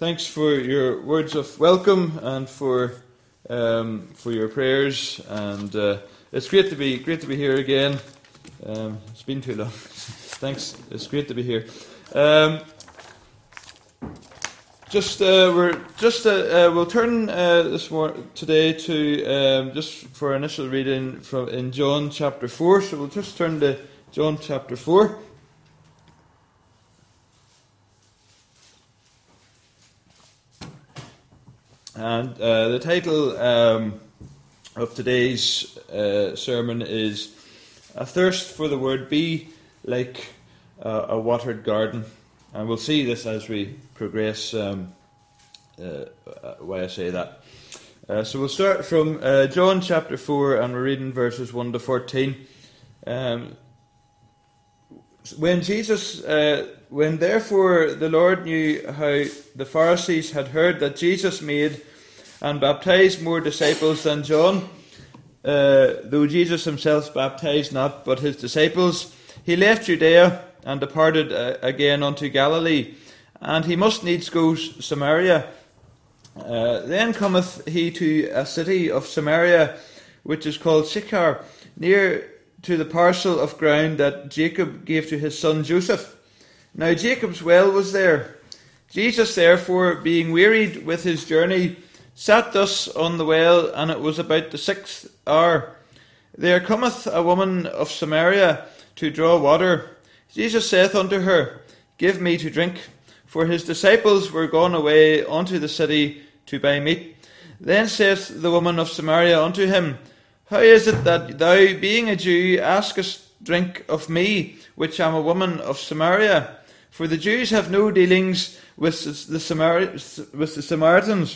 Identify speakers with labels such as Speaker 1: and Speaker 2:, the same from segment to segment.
Speaker 1: Thanks for your words of welcome and for your prayers. And it's great to be here again. It's been too long. Thanks. It's great to be here. We'll turn today to just for initial reading in John chapter 4. So we'll just turn to John chapter 4. And the title of today's sermon is "A Thirst for the Word, Be Like a Watered Garden." And we'll see this as we progress, why I say that. So we'll start from John chapter 4, and we're reading verses 1 to 14. When therefore the Lord knew how the Pharisees had heard that Jesus made and baptized more disciples than John, though Jesus himself baptized not, but his disciples, he left Judea and departed again unto Galilee, and he must needs go Samaria. Then cometh he to a city of Samaria, which is called Sychar, near to the parcel of ground that Jacob gave to his son Joseph. Now Jacob's well was there. Jesus therefore, being wearied with his journey, sat thus on the well, and it was about the 6th hour. There cometh a woman of Samaria to draw water. Jesus saith unto her, Give me to drink. For his disciples were gone away unto the city to buy meat. Then saith the woman of Samaria unto him, How is it that thou, being a Jew, askest drink of me, which am a woman of Samaria? For the Jews have no dealings with the Samaritans.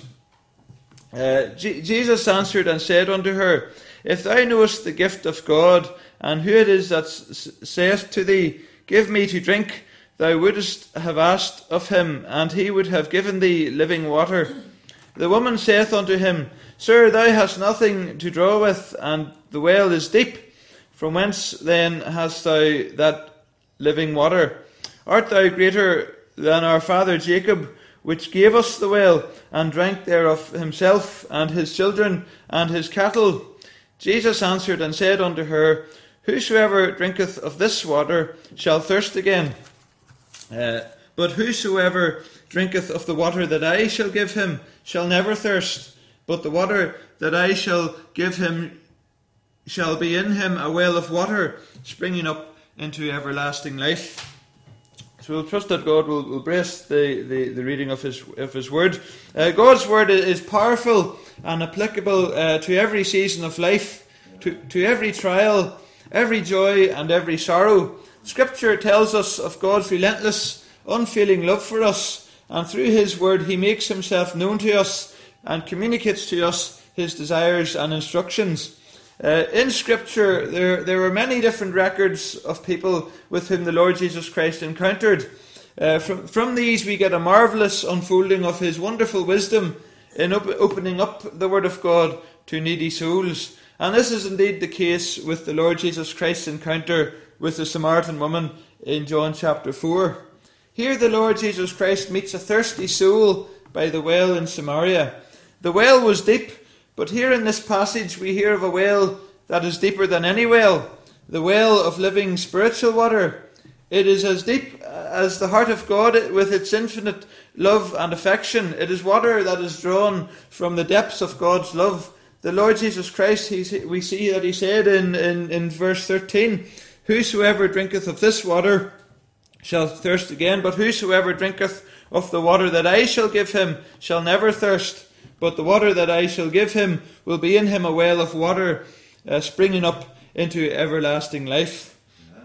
Speaker 1: Jesus answered and said unto her, If thou knowest the gift of God, and who it is that saith to thee, Give me to drink, thou wouldest have asked of him, and he would have given thee living water. The woman saith unto him, Sir, thou hast nothing to draw with, and the well is deep. From whence then hast thou that living water? Art thou greater than our father Jacob, which gave us the well, and drank thereof himself, and his children, and his cattle? Jesus answered and said unto her, Whosoever drinketh of this water shall thirst again. But whosoever drinketh of the water that I shall give him shall never thirst. But the water that I shall give him shall be in him a well of water, springing up into everlasting life. So we'll trust that God will bless the reading of His word. God's word is powerful and applicable to every season of life, to every trial, every joy and every sorrow. Scripture tells us of God's relentless, unfailing love for us, and through His word He makes Himself known to us and communicates to us His desires and instructions. In Scripture, there are many different records of people with whom the Lord Jesus Christ encountered. From these we get a marvellous unfolding of His wonderful wisdom in opening up the Word of God to needy souls. And this is indeed the case with the Lord Jesus Christ's encounter with the Samaritan woman in John chapter 4. Here the Lord Jesus Christ meets a thirsty soul by the well in Samaria. The well was deep, but here in this passage we hear of a well that is deeper than any well, the well of living spiritual water. It is as deep as the heart of God with its infinite love and affection. It is water that is drawn from the depths of God's love. The Lord Jesus Christ, we see that He said in verse 13, Whosoever drinketh of this water shall thirst again, but whosoever drinketh of the water that I shall give him shall never thirst. But the water that I shall give him will be in him a well of water, springing up into everlasting life.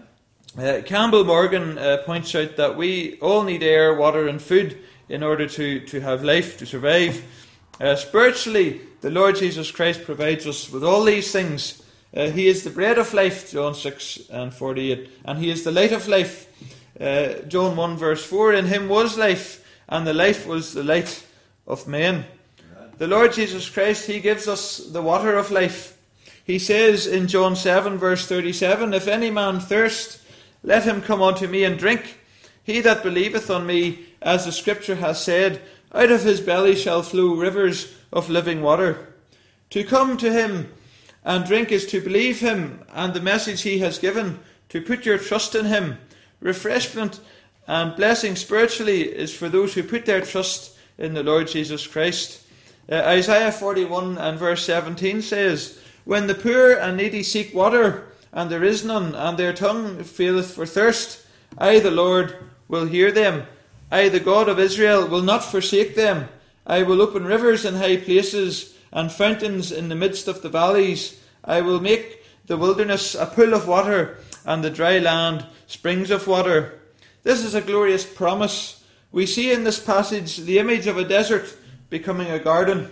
Speaker 1: Campbell Morgan points out that we all need air, water and food in order to have life, to survive. Spiritually, the Lord Jesus Christ provides us with all these things. He is the bread of life, John 6 and 48, and He is the light of life. John 1 verse 4, In Him was life, and the life was the light of men. The Lord Jesus Christ, He gives us the water of life. He says in John 7 verse 37, If any man thirst, let him come unto me and drink. He that believeth on me, as the Scripture has said, Out of his belly shall flow rivers of living water. To come to him and drink is to believe him and the message he has given, to put your trust in him. Refreshment and blessing spiritually is for those who put their trust in the Lord Jesus Christ. Isaiah 41 and verse 17 says, When the poor and needy seek water, and there is none, and their tongue faileth for thirst, I, the Lord, will hear them. I, the God of Israel, will not forsake them. I will open rivers in high places, and fountains in the midst of the valleys. I will make the wilderness a pool of water, and the dry land springs of water. This is a glorious promise. We see in this passage the image of a desert becoming a garden.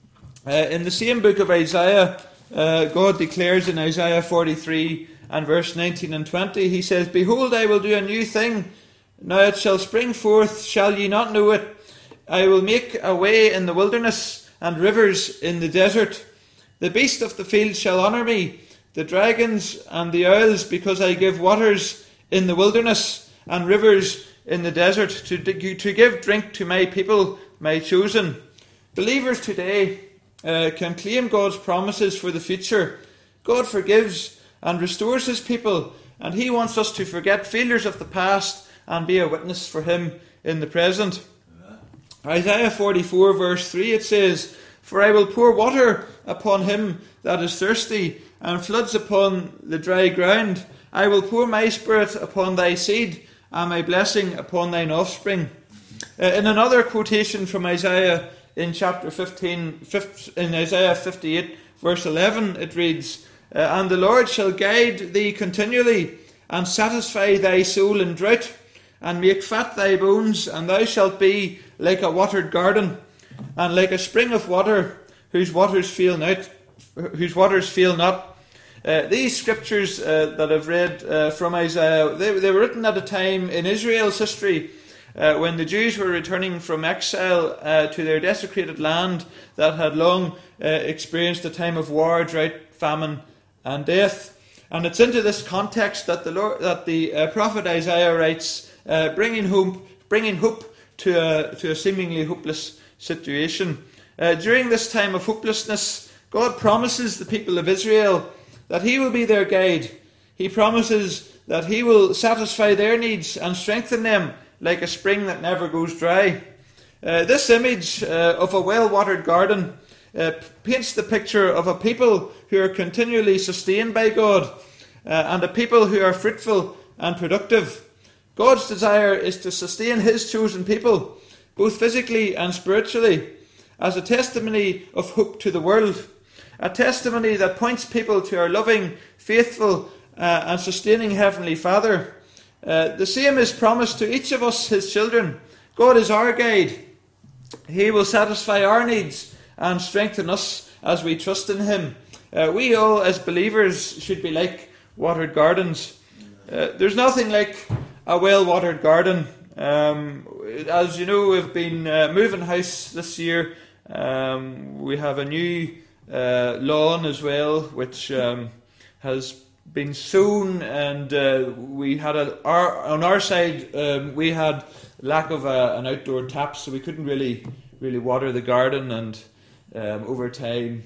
Speaker 1: In the same book of Isaiah, God declares in Isaiah 43 and verse 19 and 20, he says, Behold, I will do a new thing. Now it shall spring forth, shall ye not know it? I will make a way in the wilderness, and rivers in the desert. The beasts of the field shall honour me, the dragons and the owls, because I give waters in the wilderness, and rivers in the desert, to give drink to my people, my chosen. Believers today can claim God's promises for the future. God forgives and restores his people, and he wants us to forget failures of the past and be a witness for him in the present. Isaiah 44 verse 3, it says, For I will pour water upon him that is thirsty, and floods upon the dry ground. I will pour my spirit upon thy seed, and my blessing upon thine offspring. In another quotation from Isaiah in chapter 15, in Isaiah 58 verse 11, it reads, And the Lord shall guide thee continually, and satisfy thy soul in drought, and make fat thy bones, and thou shalt be like a watered garden, and like a spring of water, whose waters fail not. These scriptures that I've read from Isaiah, they were written at a time in Israel's history when the Jews were returning from exile to their desecrated land that had long experienced a time of war, drought, famine, and death. And it's into this context that the prophet Isaiah writes, bringing hope to a seemingly hopeless situation. During this time of hopelessness, God promises the people of Israel that he will be their guide. He promises that he will satisfy their needs and strengthen them like a spring that never goes dry. This image of a well-watered garden paints the picture of a people who are continually sustained by God and a people who are fruitful and productive. God's desire is to sustain his chosen people, both physically and spiritually, as a testimony of hope to the world, a testimony that points people to our loving, faithful, and sustaining Heavenly Father. The same is promised to each of us, his children. God is our guide. He will satisfy our needs and strengthen us as we trust in him. We all, as believers, should be like watered gardens. There's nothing like a well-watered garden. As you know, we've been moving house this year. We have a new lawn as well, which has been sown, and we had on our side we had lack of an outdoor tap, so we couldn't really water the garden, and over time,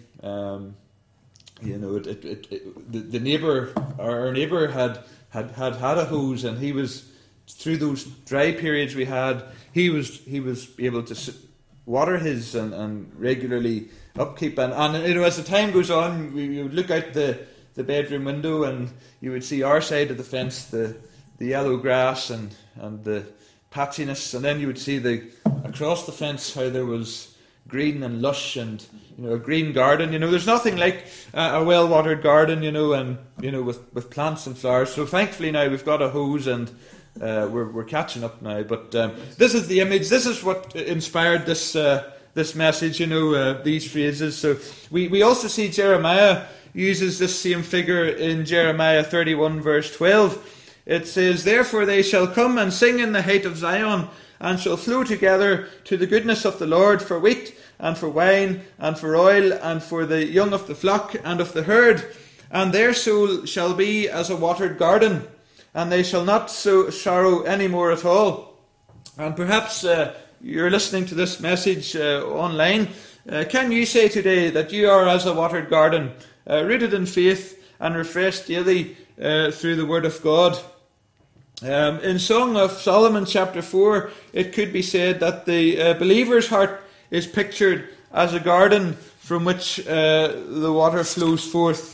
Speaker 1: the neighbour, our neighbour had a hose, and he was, through those dry periods we had, he was able to water his and regularly upkeep, and as the time goes on, we would look out the bedroom window, and you would see our side of the fence, the yellow grass and the patchiness, and then you would see across the fence how there was green and lush and a green garden. There's nothing like a well-watered garden, and with plants and flowers. So thankfully now we've got a hose, and we're catching up now. But this is the image. This is what inspired this message. These phrases. So we also see Jeremiah uses this same figure in Jeremiah 31 verse 12. It says, Therefore they shall come and sing in the height of Zion, and shall flow together to the goodness of the Lord, for wheat, and for wine, and for oil, and for the young of the flock, and of the herd. And their soul shall be as a watered garden, and they shall not sorrow any more at all. And perhaps you're listening to this message online, can you say today that you are as a watered garden, rooted in faith and refreshed daily through the Word of God? In Song of Solomon chapter 4, it could be said that the believer's heart is pictured as a garden from which the water flows forth.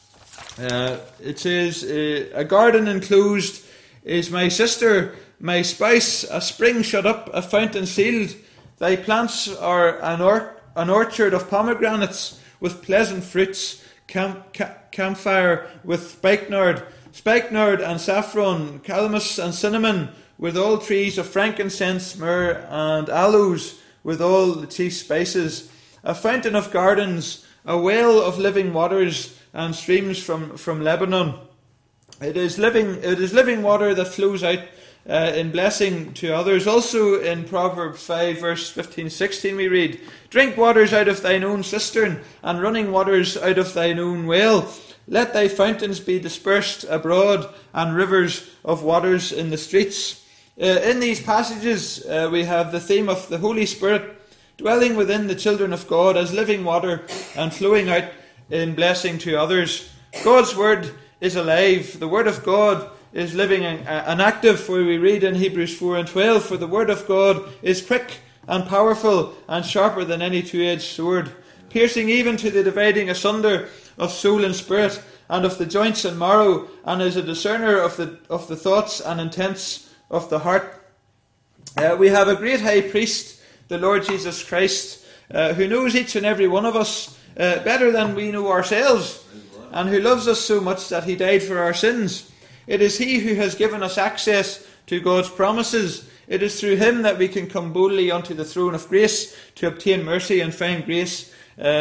Speaker 1: It says, a garden enclosed is my sister, my spouse, a spring shut up, a fountain sealed. Thy plants are an orchard of pomegranates with pleasant fruits, camphire with spikenard and saffron, calamus and cinnamon, with all trees of frankincense, myrrh and aloes, with all the chief spices. A fountain of gardens, a well of living waters, and streams from Lebanon. It is living water that flows out in blessing to others. Also in Proverbs 5 verse 15-16 we read, drink waters out of thine own cistern, and running waters out of thine own well. Let thy fountains be dispersed abroad, and rivers of waters in the streets. In these passages we have the theme of the Holy Spirit dwelling within the children of God as living water and flowing out in blessing to others. God's word is alive. The word of God is living and active, for we read in Hebrews 4:12, for the word of God is quick and powerful and sharper than any two-edged sword, piercing even to the dividing asunder of soul and spirit, and of the joints and marrow, and is a discerner of the thoughts and intents of the heart. We have a great high priest, the Lord Jesus Christ, who knows each and every one of us better than we know ourselves, and who loves us so much that he died for our sins. It is he who has given us access to God's promises. It is through him that we can come boldly unto the throne of grace to obtain mercy and find grace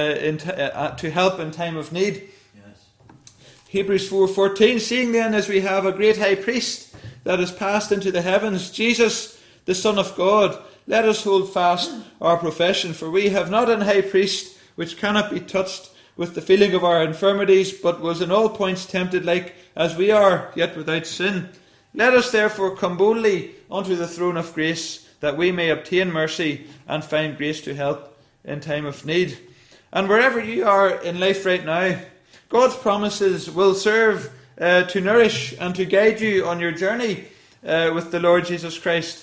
Speaker 1: to help in time of need. Yes. Hebrews 4:14, seeing then as we have a great high priest that is passed into the heavens, Jesus, the Son of God, let us hold fast our profession, for we have not an high priest which cannot be touched with the feeling of our infirmities, but was in all points tempted like as we are, yet without sin. Let us therefore come boldly unto the throne of grace, that we may obtain mercy and find grace to help in time of need. And wherever you are in life right now, God's promises will serve to nourish and to guide you on your journey with the Lord Jesus Christ.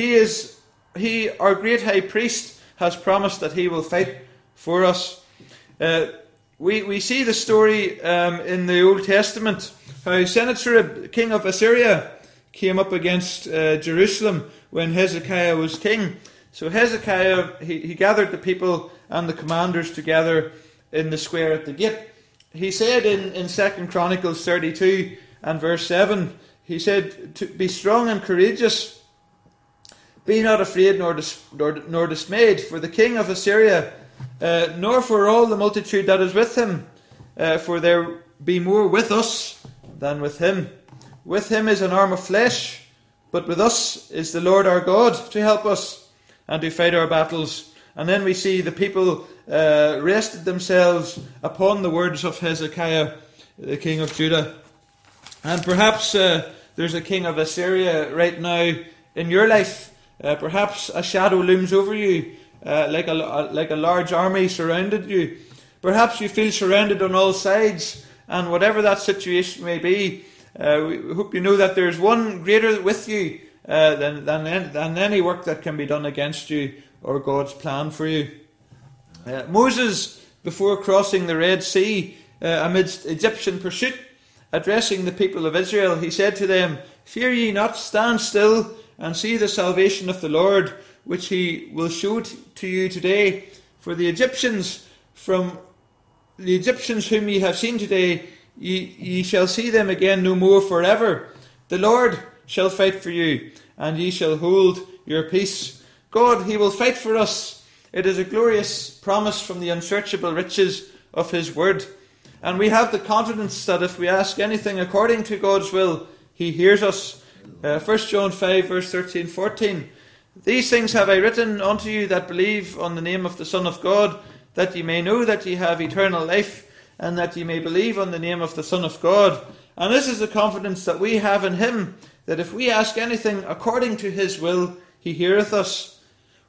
Speaker 1: He, our great high priest, has promised that he will fight for us. We see the story in the Old Testament, how Sennacherib, king of Assyria, came up against Jerusalem when Hezekiah was king. So Hezekiah, he gathered the people and the commanders together in the square at the gate. He said in 2 Chronicles 32 and verse 7, he said, to be strong and courageous, be not afraid nor dismayed, for the king of Assyria, nor for all the multitude that is with him, for there be more with us than with him. With him is an arm of flesh, but with us is the Lord our God to help us and to fight our battles. And then we see the people rested themselves upon the words of Hezekiah, the king of Judah. And perhaps there's a king of Assyria right now in your life. Perhaps a shadow looms over you, like a large army surrounded you. Perhaps you feel surrounded on all sides, and whatever that situation may be, we hope you know that there's one greater with you than any work that can be done against you or God's plan for you. Moses, before crossing the Red Sea amidst Egyptian pursuit, addressing the people of Israel, he said to them, fear ye not, stand still and see the salvation of the Lord, which he will show to you today. For the Egyptians whom ye have seen today, ye shall see them again no more forever. The Lord shall fight for you, and ye shall hold your peace. God, he will fight for us. It is a glorious promise from the unsearchable riches of his word. And we have the confidence that if we ask anything according to God's will, he hears us. 1 John 5 verse 13-14. These things have I written unto you that believe on the name of the Son of God, that ye may know that ye have eternal life, and that ye may believe on the name of the Son of God. And this is the confidence that we have in him, that if we ask anything according to his will, he heareth us.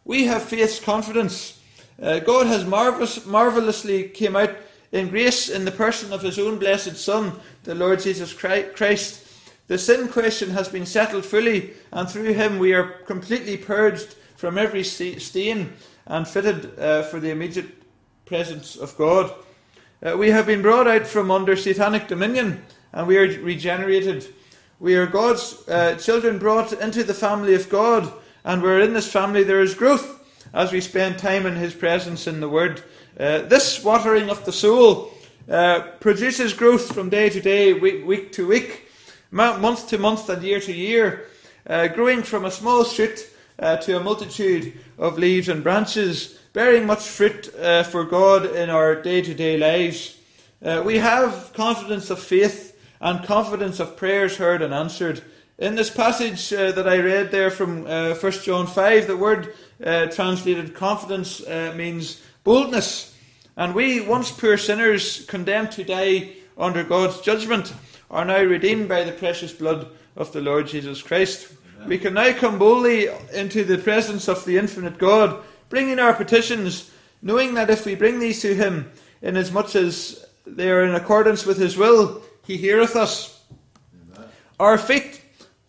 Speaker 1: we have faith's confidence. God has marvelously came out in grace in the person of his own blessed Son, the Lord Jesus Christ. The sin question has been settled fully, and through him we are completely purged from every stain and fitted for the immediate presence of God. We have been brought out from under satanic dominion, and we are regenerated. We are God's children brought into the family of God, and where in this family there is growth as we spend time in his presence in the Word. This watering of the soul produces growth from day to day, week to week, month to month, and year to year, growing from a small shoot to a multitude of leaves and branches, bearing much fruit for God in our day-to-day lives. We have confidence of faith and confidence of prayers heard and answered. In this passage that I read there from 1 John 5, the word translated confidence means boldness. And we, once poor sinners, condemned to die under God's judgment, are now redeemed by the precious blood of the Lord Jesus Christ. Amen. We can now come boldly into the presence of the infinite God, bringing our petitions, knowing that if we bring these to him, inasmuch as they are in accordance with his will, he heareth us. Amen. Our feet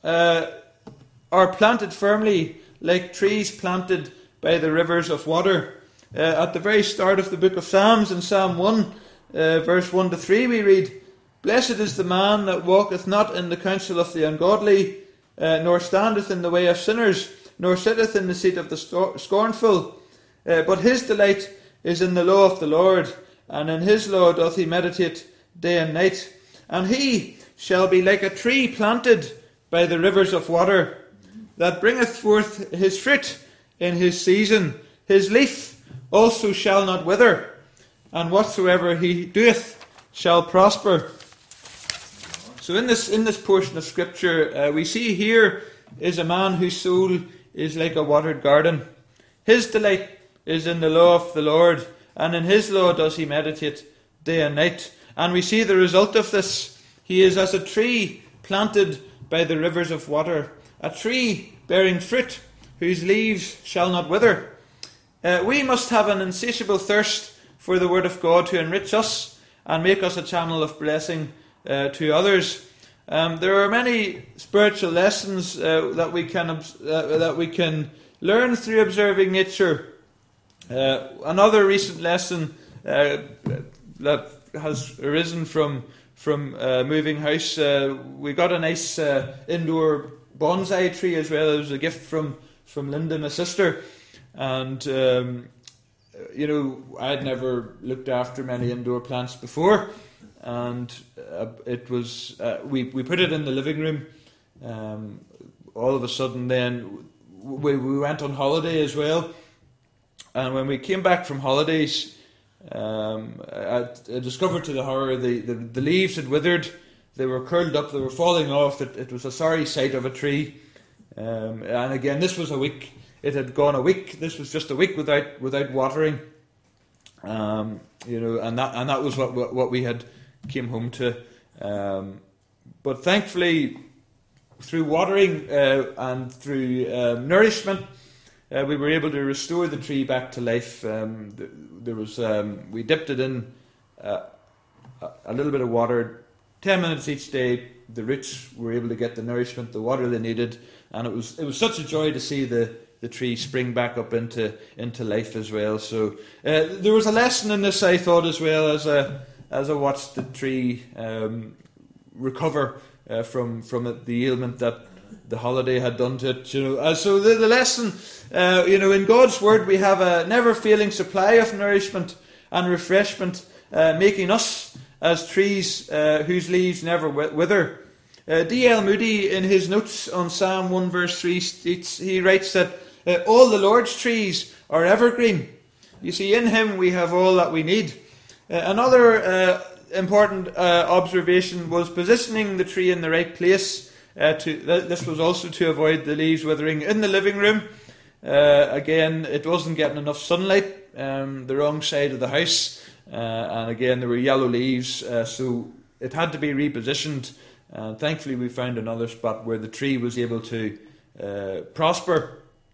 Speaker 1: are planted firmly like trees planted by the rivers of water. At the very start of the book of Psalms, in Psalm 1, verse 1 to 3, we read, "Blessed is the man that walketh not in the counsel of the ungodly, nor standeth in the way of sinners, nor sitteth in the seat of the scornful. But his delight is in the law of the Lord, and in his law doth he meditate day and night. And he shall be like a tree planted by the rivers of water, that bringeth forth his fruit in his season. His leaf also shall not wither, and whatsoever he doeth shall prosper." So in this portion of Scripture, we see here is a man whose soul is like a watered garden. His delight is in the law of the Lord, and in his law does he meditate day and night. And we see the result of this. He is as a tree planted by the rivers of water, a tree bearing fruit, whose leaves shall not wither. We must have an insatiable thirst for the Word of God to enrich us and make us a channel of blessing to others. There are many spiritual lessons that we can learn through observing nature. Another recent lesson that has arisen from moving house, we got a nice indoor bonsai tree as well. It was a gift from Linda, my sister, and I had never looked after many indoor plants before, and it was we put it in the living room. All of a sudden, then we went on holiday as well, and when we came back from holidays, I discovered to the horror the leaves had withered. They were curled up. They were falling off. It was a sorry sight of a tree. And again, this was a week. It had gone a week. This was just a week without watering. And that was what we had came home to. But thankfully, through watering and through nourishment, we were able to restore the tree back to life. There was we dipped it in a little bit of water, 10 minutes each day. The roots were able to get the nourishment, the water they needed, and it was such a joy to see the tree spring back up into life as well. So there was a lesson in this, I thought, as well, as I watched the tree recover from the ailment that the holiday had done to it. So the lesson, in God's Word we have a never-failing supply of nourishment and refreshment, making us as trees whose leaves never wither. D.L. Moody, in his notes on Psalm 1 verse 3, he writes that all the Lord's trees are evergreen. You see, in him we have all that we need. Another important observation was positioning the tree in the right place. This was also to avoid the leaves withering in the living room. Again, it wasn't getting enough sunlight, the wrong side of the house, and again there were yellow leaves, so it had to be repositioned. Thankfully we found another spot where the tree was able to prosper.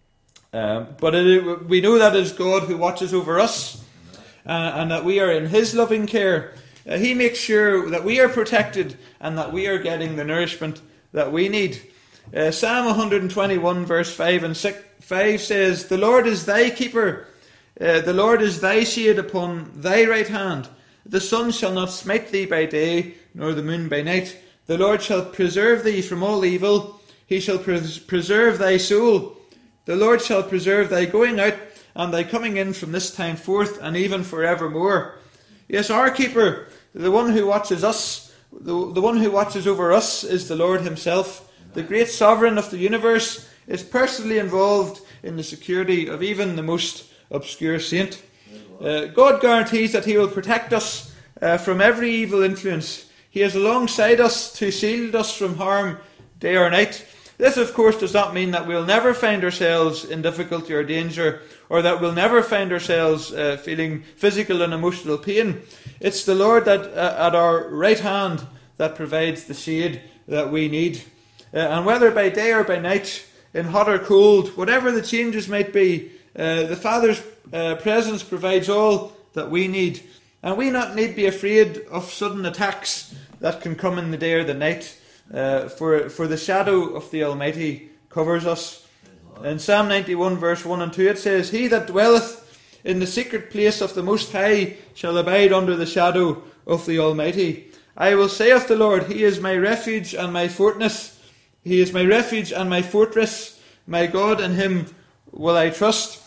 Speaker 1: But we know that it is God who watches over us, and that we are in His loving care. He makes sure that we are protected and that we are getting the nourishment that we need. Psalm 121 verse 5 and 5 says, "The Lord is thy keeper, the Lord is thy shade upon thy right hand. The sun shall not smite thee by day, nor the moon by night. The Lord shall preserve thee from all evil. He shall preserve thy soul. The Lord shall preserve thy going out and thy coming in from this time forth and even forevermore." Yes, our keeper, the one who watches us, the one who watches over us is the Lord Himself. The great sovereign of the universe is personally involved in the security of even the most obscure saint. God guarantees that He will protect us from every evil influence. He is alongside us to shield us from harm day or night. This, of course, does not mean that we'll never find ourselves in difficulty or danger, or that we'll never find ourselves feeling physical and emotional pain. It's the Lord that at our right hand that provides the shade that we need. And whether by day or by night, in hot or cold, whatever the changes might be, the Father's presence provides all that we need. And we not need be afraid of sudden attacks that can come in the day or the night. For the shadow of the Almighty covers us. In Psalm 91 verse 1 and 2 it says, "He that dwelleth in the secret place of the Most High shall abide under the shadow of the Almighty. I will say of the Lord, He is my refuge and my fortress. He is my refuge and my fortress. My God, in Him will I trust."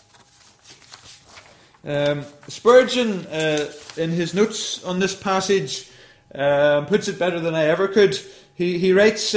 Speaker 1: Spurgeon, in his notes on this passage, puts it better than I ever could. He writes,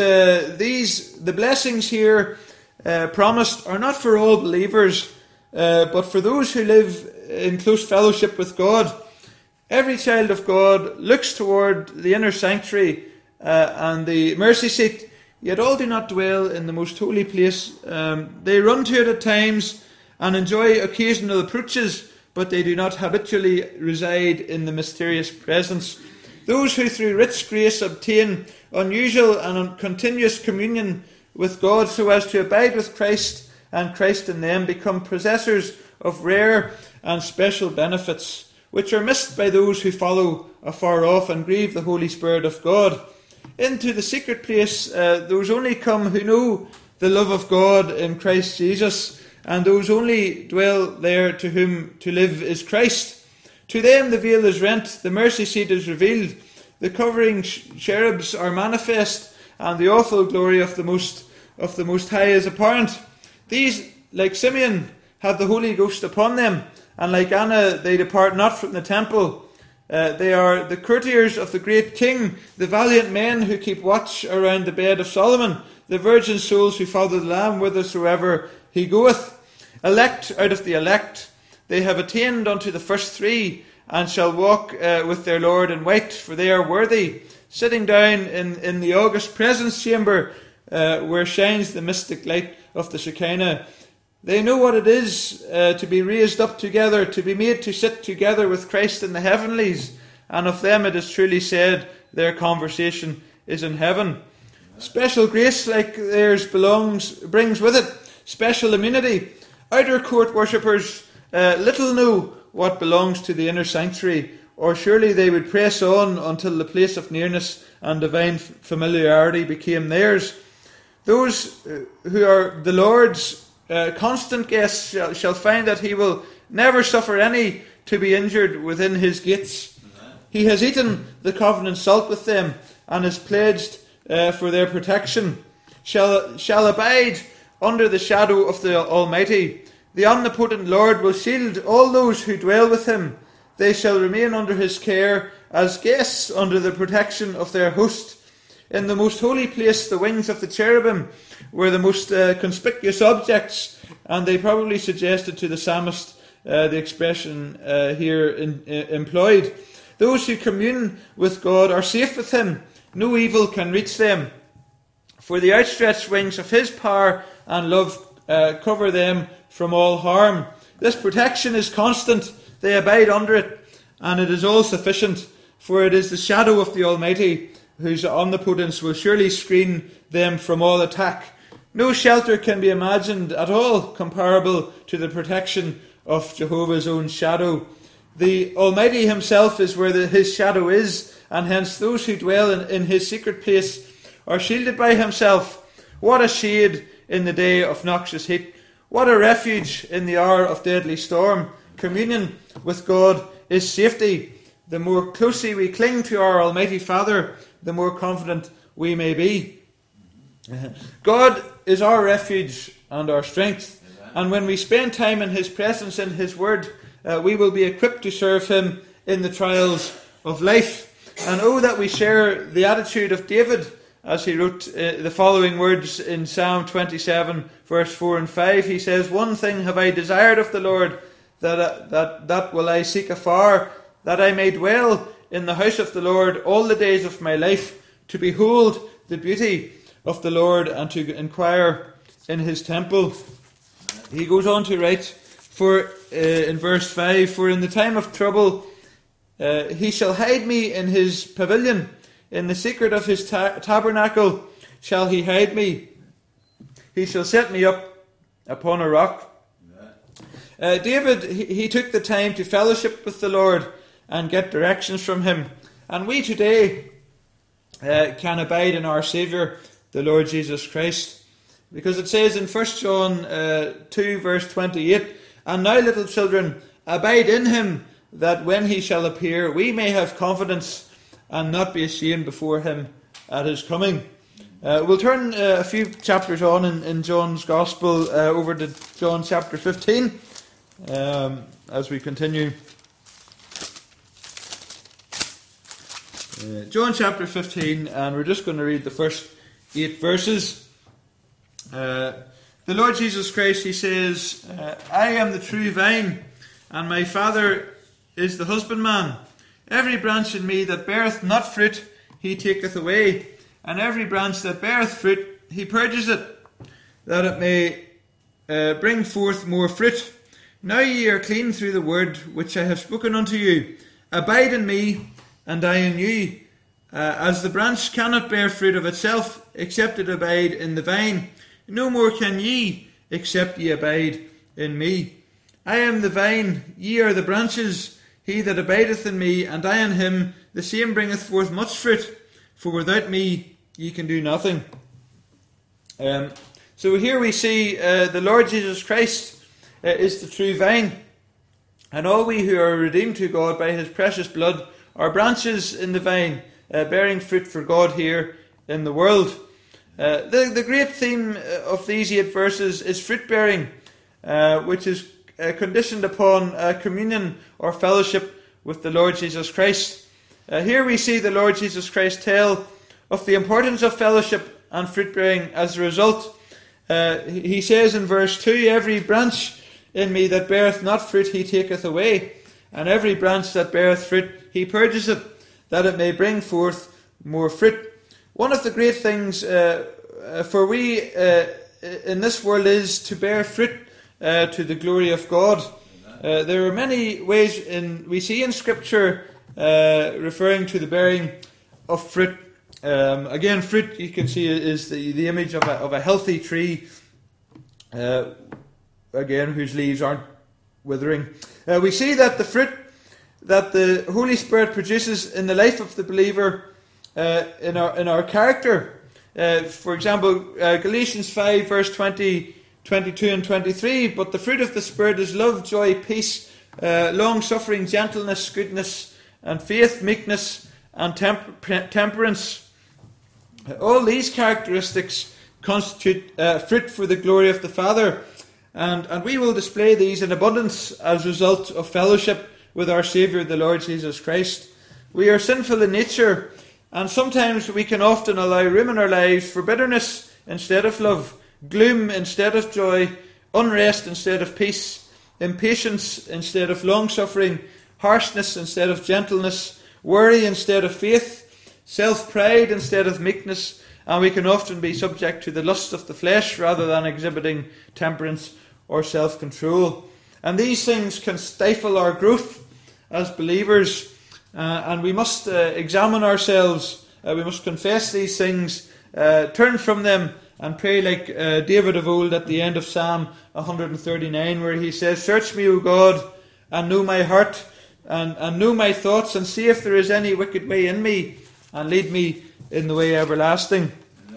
Speaker 1: the blessings here promised are not for all believers, but for those who live in close fellowship with God. Every child of God looks toward the inner sanctuary and the mercy seat, yet all do not dwell in the most holy place. They run to it at times and enjoy occasional approaches, but they do not habitually reside in the mysterious presence. Those who through rich grace obtain unusual and continuous communion with God so as to abide with Christ and Christ in them become possessors of rare and special benefits, which are missed by those who follow afar off and grieve the Holy Spirit of God. Into the secret place those only come who know the love of God in Christ Jesus, and those only dwell there to whom to live is Christ. To them the veil is rent, the mercy seat is revealed, the covering cherubs are manifest, and the awful glory of the Most High is apparent. These, like Simeon, have the Holy Ghost upon them, and like Anna they depart not from the temple. They are the courtiers of the great King, the valiant men who keep watch around the bed of Solomon, the virgin souls who follow the Lamb whithersoever He goeth. Elect out of the elect, they have attained unto the first three, and shall walk with their Lord in white, for they are worthy, sitting down in the august presence chamber, where shines the mystic light of the Shekinah. They know what it is to be raised up together, to be made to sit together with Christ in the heavenlies, and of them it is truly said, their conversation is in heaven. Special grace like theirs brings with it special immunity. Outer court worshippers little know what belongs to the inner sanctuary, or surely they would press on until the place of nearness and divine familiarity became theirs. Those who are the Lord's constant guests shall find that He will never suffer any to be injured within His gates. He has eaten the covenant salt with them, and is pledged for their protection. Shall abide under the shadow of the Almighty. The omnipotent Lord will shield all those who dwell with Him. They shall remain under His care as guests under the protection of their host. In the most holy place, the wings of the cherubim were the most conspicuous objects, and they probably suggested to the psalmist the expression here employed. Those who commune with God are safe with Him. No evil can reach them. For the outstretched wings of His power and love cover them from all harm. This protection is constant. They abide under it, and it is all sufficient, for it is the shadow of the Almighty, whose omnipotence will surely screen them from all attack. No shelter can be imagined at all comparable to the protection of Jehovah's own shadow. The Almighty himself is where his shadow is, and hence those who dwell in his secret place are shielded by himself. What a shade in the day of noxious heat. What a refuge in the hour of deadly storm. Communion with God is safety. The more closely we cling to our Almighty Father, the more confident we may be. God is our refuge and our strength. And when we spend time in his presence and his word, we will be equipped to serve him in the trials of life. And oh, that we share the attitude of David as he wrote the following words in Psalm 27, verse 4 and 5. He says, "One thing have I desired of the Lord, that will I seek afar, that I may dwell in the house of the Lord all the days of my life, to behold the beauty of the Lord and to inquire in his temple." He goes on to write in verse 5, "For in the time of trouble he shall hide me in his pavilion, in the secret of his tabernacle shall he hide me. He shall set me up upon a rock." David, he took the time to fellowship with the Lord and get directions from him. And we today can abide in our Saviour, the Lord Jesus Christ. Because it says in 1 John 2 verse 28, "And now, little children, abide in him, that when he shall appear, we may have confidence and not be ashamed before him at his coming." We'll turn a few chapters on in John's Gospel over to John chapter 15 as we continue. John chapter 15, and we're just going to read the first 8 verses. The Lord Jesus Christ, he says, "I am the true vine, and my Father is the husbandman. Every branch in me that beareth not fruit, he taketh away, and every branch that beareth fruit, he purges it, that it may bring forth more fruit. Now ye are clean through the word which I have spoken unto you. Abide in me, and I in you. As the branch cannot bear fruit of itself, except it abide in the vine, no more can ye, except ye abide in me. I am the vine, ye are the branches. He that abideth in me, and I in him, the same bringeth forth much fruit, for without me ye can do nothing." So here we see the Lord Jesus Christ is the true vine, and all we who are redeemed to God by his precious blood are branches in the vine, bearing fruit for God here in the world. The great theme of these 8 verses is fruit bearing, which is conditioned upon communion or fellowship with the Lord Jesus Christ. Here we see the Lord Jesus Christ tell of the importance of fellowship and fruit bearing as a result. He says in verse 2, "Every branch in me that beareth not fruit he taketh away, and every branch that beareth fruit he purges it, that it may bring forth more fruit." One of the great things for we in this world is to bear fruit to the glory of God. There are many ways we see in Scripture referring to the bearing of fruit. Again, fruit you can see is the image of a healthy tree, again whose leaves aren't withering. We see that the fruit that the Holy Spirit produces in the life of the believer, in our character. For example, Galatians 5 verse 20, 22 and 23, "But the fruit of the Spirit is love, joy, peace, long-suffering, gentleness, goodness, and faith, meekness, and temperance." All these characteristics constitute fruit for the glory of the Father, and we will display these in abundance as a result of fellowship with our Saviour, the Lord Jesus Christ. We are sinful in nature, and sometimes we can often allow room in our lives for bitterness instead of love, gloom instead of joy, unrest instead of peace, impatience instead of long-suffering, harshness instead of gentleness, worry instead of faith, self-pride instead of meekness, and we can often be subject to the lust of the flesh rather than exhibiting temperance or self-control. And these things can stifle our growth as believers, and we must examine ourselves. We must confess these things, turn from them, and pray like David of old at the end of Psalm 139, where he says, "Search me, O God, and know my heart, and know my thoughts, and see if there is any wicked way in me, and lead me in the way everlasting."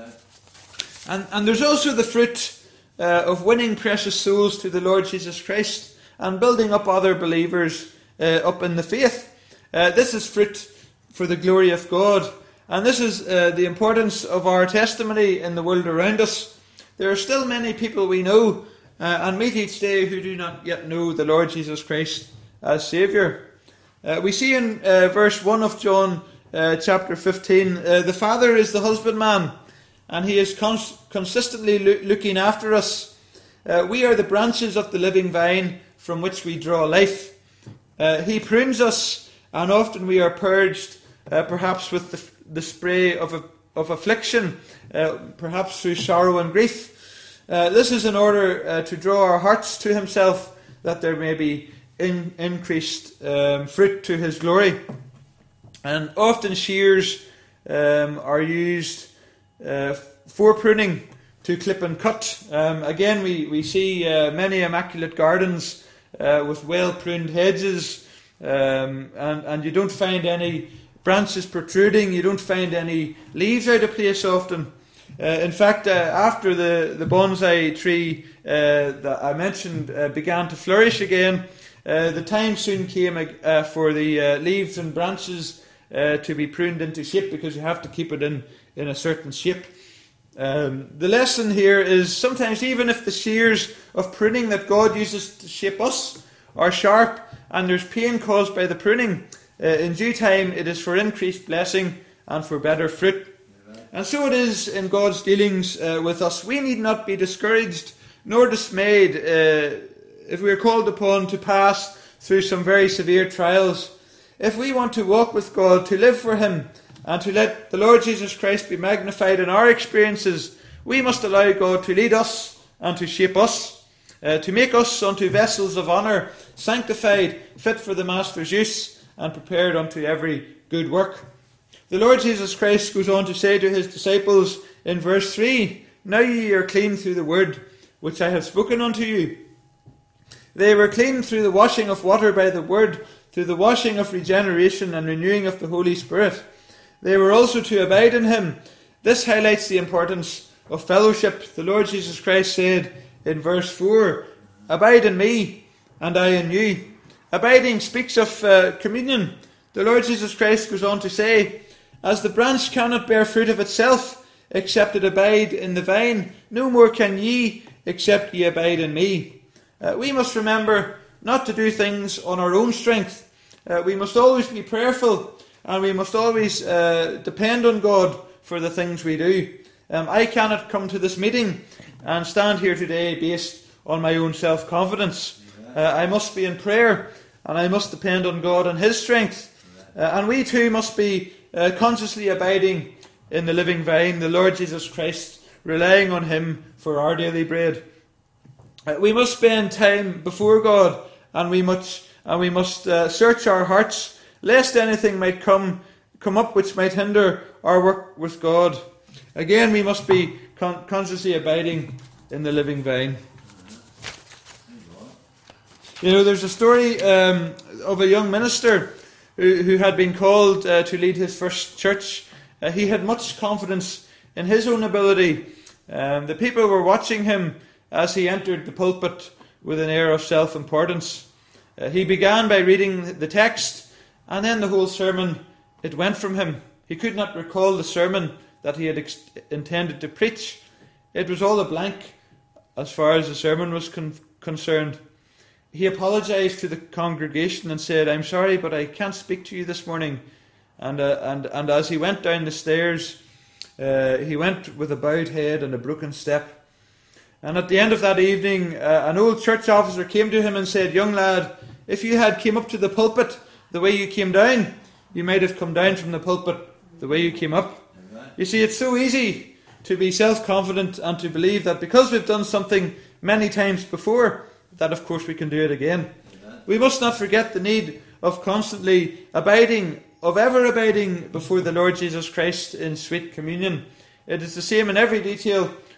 Speaker 1: And there's also the fruit of winning precious souls to the Lord Jesus Christ and building up other believers up in the faith. This is fruit for the glory of God. And this is the importance of our testimony in the world around us. There are still many people we know and meet each day who do not yet know the Lord Jesus Christ as Saviour. We see in verse 1 of John chapter 15, the Father is the husbandman, and he is consistently looking after us. We are the branches of the living vine from which we draw life. He prunes us, and often we are purged, perhaps with the spray of affliction, perhaps through sorrow and grief. This is in order to draw our hearts to himself, that there may be increased fruit to his glory. And often shears are used for pruning, to clip and cut. Again, we see many immaculate gardens with well-pruned hedges, and you don't find any branches protruding, you don't find any leaves out of place often. In fact, after the bonsai tree that I mentioned began to flourish again, the time soon came for the leaves and branches to be pruned into shape, because you have to keep it in a certain shape. The lesson here is sometimes even if the shears of pruning that God uses to shape us are sharp and there's pain caused by the pruning, in due time it is for increased blessing and for better fruit. And so it is in God's dealings with us. We need not be discouraged nor dismayed if we are called upon to pass through some very severe trials. If we want to walk with God, to live for Him, and to let the Lord Jesus Christ be magnified in our experiences, we must allow God to lead us and to shape us, to make us unto vessels of honour, sanctified, fit for the Master's use, and prepared unto every good work. The Lord Jesus Christ goes on to say to His disciples in verse 3, "Now ye are clean through the word which I have spoken unto you." They were clean through the washing of water by the word, through the washing of regeneration and renewing of the Holy Spirit. They were also to abide in Him. This highlights the importance of fellowship. The Lord Jesus Christ said in verse 4, "Abide in me, and I in you." Abiding speaks of communion. The Lord Jesus Christ goes on to say, "As the branch cannot bear fruit of itself, except it abide in the vine, no more can ye, except ye abide in me." We must remember not to do things on our own strength. We must always be prayerful, and we must always depend on God for the things we do. I cannot come to this meeting and stand here today based on my own self-confidence. I must be in prayer, and I must depend on God and His strength. And we too must be consciously abiding in the living vine, the Lord Jesus Christ, relying on Him for our daily bread. We must spend time before God, and we must search our hearts, lest anything might come up which might hinder our work with God. Again, we must be consciously abiding in the living vine. You know, there's a story of a young minister who had been called to lead his first church. He had much confidence in his own ability. The people were watching him as he entered the pulpit with an air of self-importance. He began by reading the text, and then the whole sermon, it went from him. He could not recall the sermon that he had intended to preach. It was all a blank as far as the sermon was concerned. He apologised to the congregation and said, "I'm sorry, but I can't speak to you this morning." And as he went down the stairs, he went with a bowed head and a broken step. And at the end of that evening, an old church officer came to him and said, "Young lad, if you had came up to the pulpit the way you came down, you might have come down from the pulpit the way you came up." You see, it's so easy to be self-confident and to believe that because we've done something many times before, that of course we can do it again. We must not forget the need of constantly abiding, of ever abiding before the Lord Jesus Christ in sweet communion. It is the same in every detail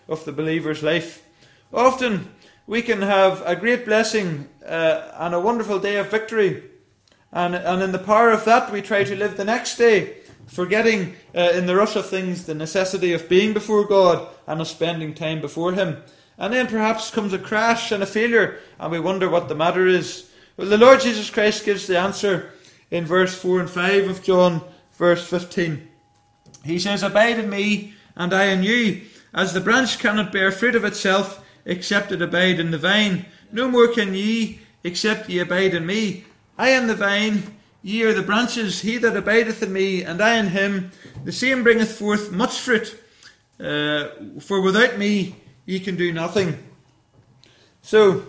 Speaker 1: of the believer's life. Often we can have a great blessing and a wonderful day of victory, and in the power of that we try to live the next day, forgetting in the rush of things the necessity of being before God and of spending time before Him. And then perhaps comes a crash and a failure, and we wonder what the matter is. Well, the Lord Jesus Christ gives the answer in verse 4 and 5 of John, verse 15. He says, "Abide in me, and I in you. As the branch cannot bear fruit of itself, except it abide in the vine, no more can ye, except ye abide in me. I am the vine, ye are the branches. He that abideth in me, and I in him, the same bringeth forth much fruit. For without me ye can do nothing." So,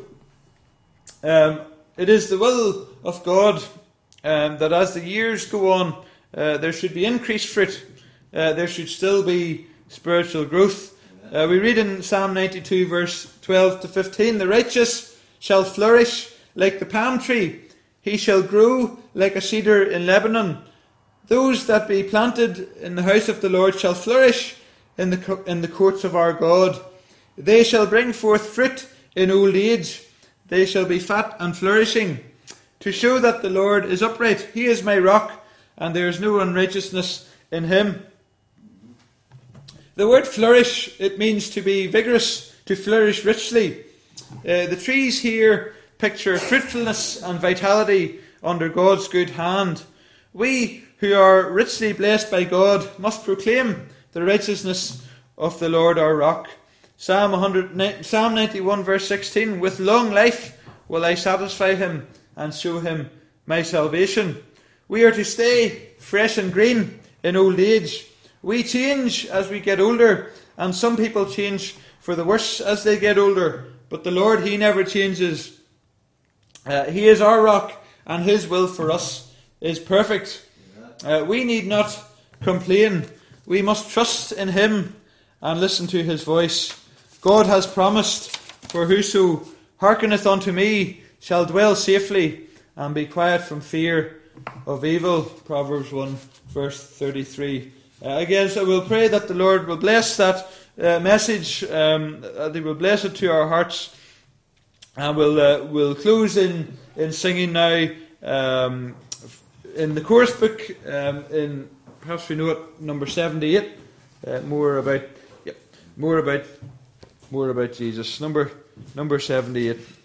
Speaker 1: it is the will of God that as the years go on, there should be increased fruit. There should still be spiritual growth. We read in Psalm 92 verse 12 to 15, "The righteous shall flourish like the palm tree. He shall grow like a cedar in Lebanon. Those that be planted in the house of the Lord shall flourish in the courts of our God. They shall bring forth fruit in old age. They shall be fat and flourishing, to show that the Lord is upright. He is my rock, and there is no unrighteousness in him." The word flourish, it means to be vigorous, to flourish richly. The trees here picture fruitfulness and vitality under God's good hand. We who are richly blessed by God must proclaim the righteousness of the Lord our rock. Psalm 91 verse 16, "With long life will I satisfy him and show him my salvation." We are to stay fresh and green in old age. We change as we get older, and some people change for the worse as they get older. But the Lord, He never changes. He is our rock, and His will for us is perfect. We need not complain. We must trust in Him and listen to His voice. God has promised, "For whoso hearkeneth unto me shall dwell safely and be quiet from fear of evil." Proverbs 1 verse 33. Again, so we'll pray that the Lord will bless that message, that He will bless it to our hearts, and we'll close in singing now in the chorus book, in perhaps we know it, number 78, more about Jesus, number 78.